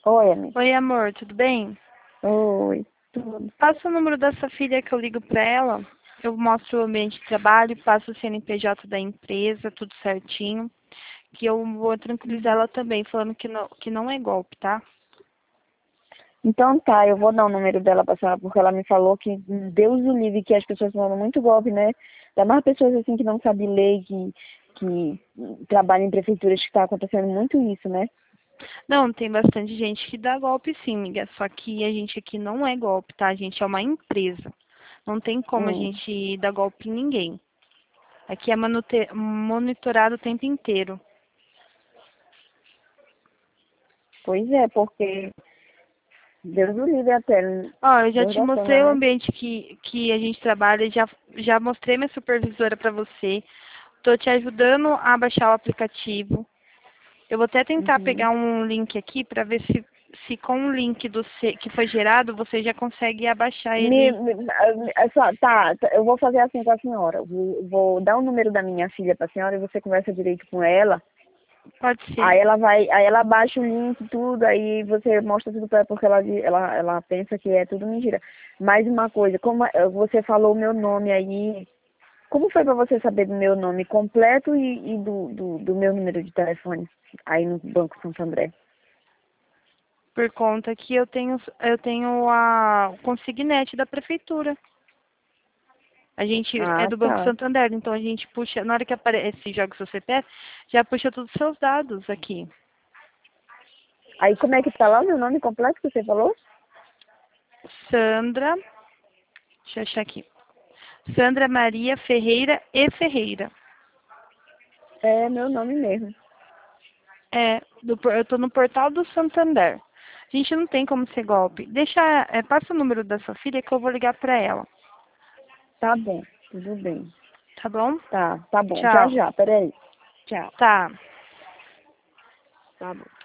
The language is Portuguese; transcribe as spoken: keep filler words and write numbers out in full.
Oi, amiga. Oi, amor, tudo bem? Oi, tudo. Passa o número da sua filha que eu ligo pra ela. Eu mostro o ambiente de trabalho, passo o C N P J da empresa, tudo certinho. Que eu vou tranquilizar ela também, falando que não, que não é golpe, tá? Então tá, eu vou dar o número dela pra senhora, porque ela me falou que Deus o livre, que as pessoas tomam muito golpe, né? Ainda mais pessoas assim que não sabem lei, que, que trabalham em prefeituras, que tá acontecendo muito isso, né? Não, tem bastante gente que dá golpe sim, amiga. Só que a gente aqui não é golpe, tá? A gente é uma empresa. Não tem como a Hum. gente dar golpe em ninguém. Aqui é manute- monitorado o tempo inteiro. Pois é, porque Deus o livre até. Ó, eu já Deus te da cena, mostrei o né? ambiente que, que a gente trabalha, já, já mostrei minha supervisora para você. Tô te ajudando a baixar o aplicativo. Eu vou até tentar Uhum. pegar um link aqui para ver se, se com o link do C- que foi gerado você já consegue abaixar Me, ele. me, me- é só- tá, tá, eu vou fazer assim com a senhora. Vou, vou dar o número da minha filha pra senhora e você conversa direito com ela. Pode ser. Aí ela vai, aí ela baixa o link, tudo, aí você mostra tudo pra ela, porque ela, di- ela, ela pensa que é tudo mentira. Mais uma coisa, como eh, você falou o meu nome aí, como foi pra você saber do meu nome completo e, e do, do, do meu número de telefone aí no Banco Santo André? Por conta que eu tenho, eu tenho a o consignete da prefeitura. A gente é Ah, do Banco tá. Santander, então a gente puxa, na hora que aparece joga o seu C P F, já puxa todos os seus dados aqui. Aí como é que tá lá o meu nome completo que você falou? Sandra, deixa eu achar aqui. Sandra Maria Ferreira e Ferreira. É meu nome mesmo. É, do, por- eu tô no portal do Santander. A gente não tem como ser golpe. Deixa, é, passa o número da sua filha que eu vou ligar pra ela, Tá bom, tudo bem. tá bom? Tá, tá bom. Já Tchau. já, peraí. Tchau. Tá. Tá bom.